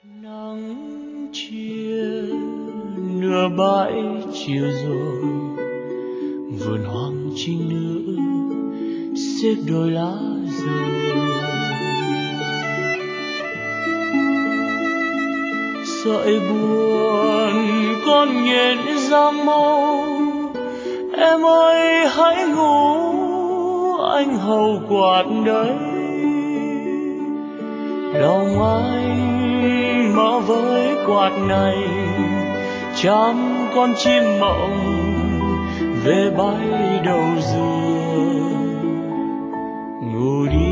Nắng chia nửa bãi chiều rồi, vườn hoang trinh nữ xếp đôi lá rơi. Sợi buồn con nhện ra mau, em ơi hãy ngủ, anh hầu quạt đấy. Lòng anh mơ với quạt này, trăm con chim mộng về bay đầu dừa. Ngủ đi